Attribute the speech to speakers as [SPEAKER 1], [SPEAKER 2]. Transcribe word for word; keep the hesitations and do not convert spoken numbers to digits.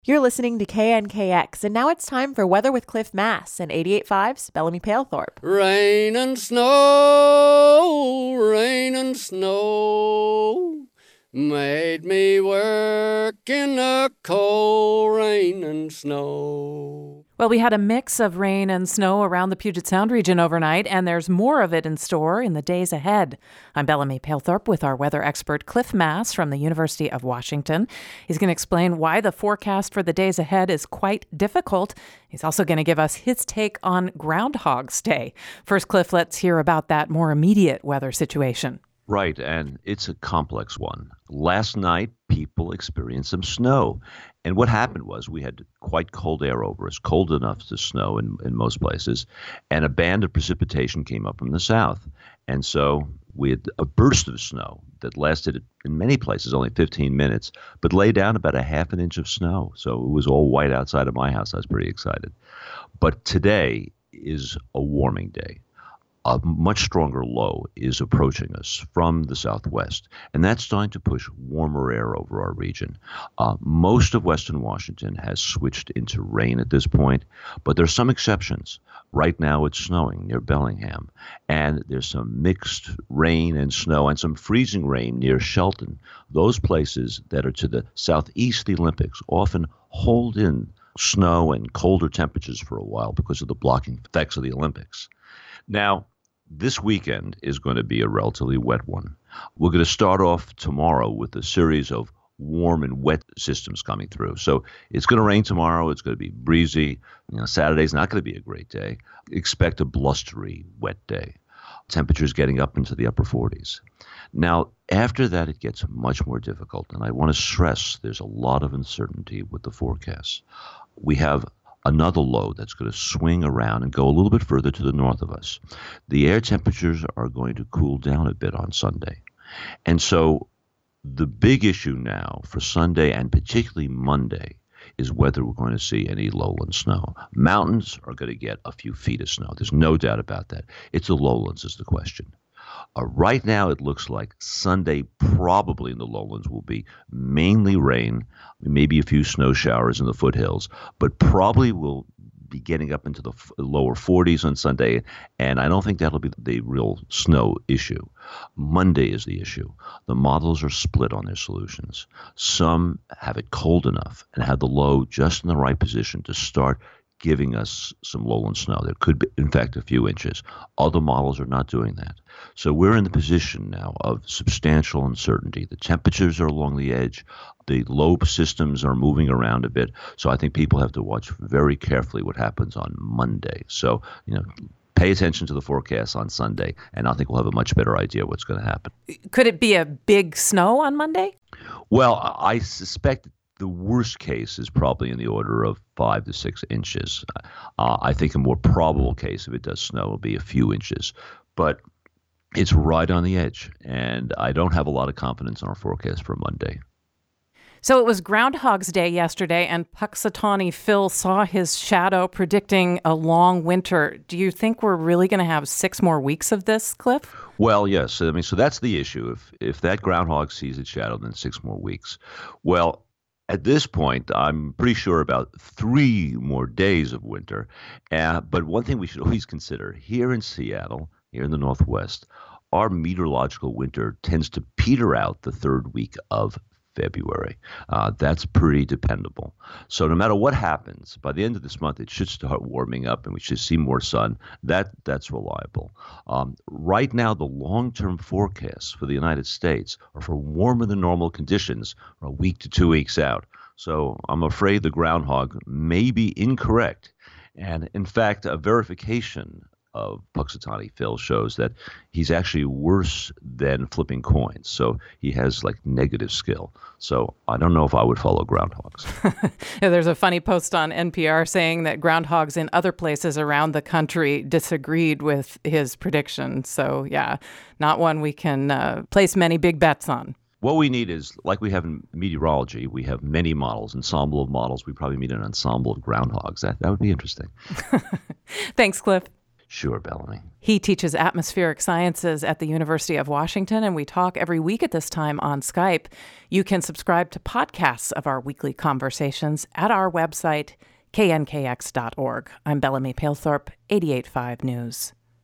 [SPEAKER 1] You're listening to K N K X, and now it's time for Weather with Cliff Mass and eighty-eight point five's Bellamy Palethorpe.
[SPEAKER 2] Rain and snow, rain and snow, made me work in the cold rain and snow.
[SPEAKER 3] Well, we had a mix of rain and snow around the Puget Sound region overnight, and there's more of it in store in the days ahead. I'm Bellamy Palethorpe with our weather expert Cliff Mass from the University of Washington. He's going to explain why the forecast for the days ahead is quite difficult. He's also going to give us his take on Groundhog's Day. First, Cliff, let's hear about that more immediate weather situation.
[SPEAKER 4] Right, and it's a complex one. Last night, people experienced some snow. And what happened was we had quite cold air over us, cold enough to snow in, in most places, and a band of precipitation came up from the south. And so we had a burst of snow that lasted, in many places, only fifteen minutes, but laid down about a half an inch of snow. So it was all white outside of my house. I was pretty excited. But today is a warming day. A much stronger low is approaching us from the southwest, and that's starting to push warmer air over our region. Uh, most of western Washington has switched into rain at this point, but there's some exceptions. Right now it's snowing near Bellingham, and there's some mixed rain and snow and some freezing rain near Shelton. Those places that are to the southeast of the Olympics often hold in snow and colder temperatures for a while because of the blocking effects of the Olympics. Now, this weekend is going to be a relatively wet one. We're going to start off tomorrow with a series of warm and wet systems coming through. So it's going to rain tomorrow. It's going to be breezy. You know, Saturday's not going to be a great day. Expect a blustery, wet day. Temperatures getting up into the upper forties. Now, after that, it gets much more difficult. And I want to stress there's a lot of uncertainty with the forecasts. We have another low that's going to swing around and go a little bit further to the north of us. The air temperatures are going to cool down a bit on Sunday. And so the big issue now for Sunday and particularly Monday is whether we're going to see any lowland snow. Mountains are going to get a few feet of snow. There's no doubt about that. It's the lowlands is the question. Uh, right now, it looks like Sunday probably in the lowlands will be mainly rain, maybe a few snow showers in the foothills, but probably will be getting up into the f- lower forties on Sunday, and I don't think that'll be the real snow issue. Monday is the issue. The models are split on their solutions. Some have it cold enough and have the low just in the right position to start giving us some lowland snow. There could be, in fact, a few inches. Other models are not doing that. So we're in the position now of substantial uncertainty. The temperatures are along the edge. The low systems are moving around a bit. So I think people have to watch very carefully what happens on Monday. So, you know, pay attention to the forecast on Sunday, and I think we'll have a much better idea what's going to happen.
[SPEAKER 3] Could it be a big snow on Monday?
[SPEAKER 4] Well, I suspect the worst case is probably in the order of five to six inches. Uh, I think a more probable case, if it does snow, will be a few inches. But it's right on the edge, and I don't have a lot of confidence in our forecast for Monday.
[SPEAKER 3] So it was Groundhog's Day yesterday, and Punxsutawney Phil saw his shadow predicting a long winter. Do you think we're really going to have six more weeks of this, Cliff?
[SPEAKER 4] Well, yes. I mean, so that's the issue. If if that groundhog sees its shadow, then six more weeks. Well, at this point, I'm pretty sure about three more days of winter. Uh, but one thing we should always consider, here in Seattle, here in the Northwest, our meteorological winter tends to peter out the third week of February. Uh, that's pretty dependable. So no matter what happens, by the end of this month, it should start warming up and we should see more sun. That That's reliable. Um, right now, the long-term forecasts for the United States are for warmer than normal conditions a week to two weeks out. So I'm afraid the groundhog may be incorrect. And in fact, a verification of Punxsutawney Phil shows that he's actually worse than flipping coins. So he has like negative skill. So I don't know if I would follow groundhogs.
[SPEAKER 3] Yeah, there's a funny post on N P R saying that groundhogs in other places around the country disagreed with his prediction. So yeah, not one we can uh, place many big bets on.
[SPEAKER 4] What we need is, like we have in meteorology, we have many models, ensemble of models. We probably need an ensemble of groundhogs. That, that would be interesting.
[SPEAKER 3] Thanks, Cliff.
[SPEAKER 4] Sure, Bellamy.
[SPEAKER 3] He teaches atmospheric sciences at the University of Washington, and we talk every week at this time on Skype. You can subscribe to podcasts of our weekly conversations at our website, K N K X dot org. I'm Bellamy Palethorpe, eighty-eight point five News.